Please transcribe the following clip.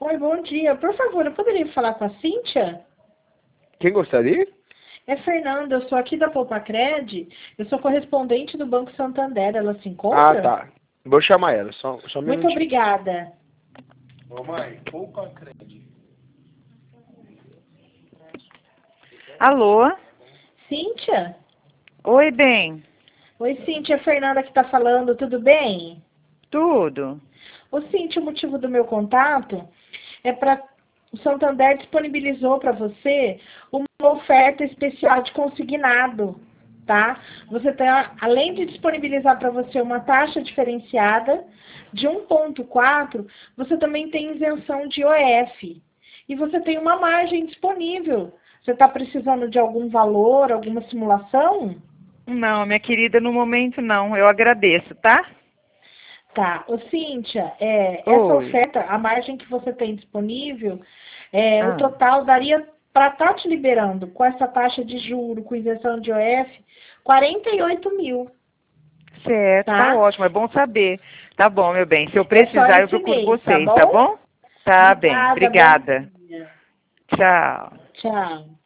Oi, bom dia. Por favor, eu poderia falar com a Cíntia? Quem gostaria? É Fernanda, eu sou aqui da Poupa-Cred. Eu sou correspondente do Banco Santander. Ela se Ah, encontra? tá. Vou chamar ela, só um Muito minutinho. obrigada. Ô mãe, Poupa-Cred. Alô? Cíntia? Oi, bem. Oi, Cíntia, é Fernanda que está falando. Tudo bem? Tudo? Ô, Cíntia, o motivo do meu contato é para o Santander disponibilizou para você uma oferta especial de consignado, tá? Você tem, além de disponibilizar para você uma taxa diferenciada de 1,4, você também tem isenção de IOF. E você tem uma margem disponível. Você está precisando de algum valor, alguma simulação? Não, minha querida, no momento não. Eu agradeço, tá? Tá. Ô, Cíntia, essa Oi. oferta, a margem que você tem disponível, o Ah, total daria para estar te liberando com essa taxa de juro, com isenção de IOF, 48 mil, certo, tá tá? ótimo, é bom saber. Tá bom, meu bem. Se eu É só precisar, eu esse procuro mês, tá vocês, tá bom? bom? Tá bem, Obrigada, bom obrigada. dia. Tchau. Tchau.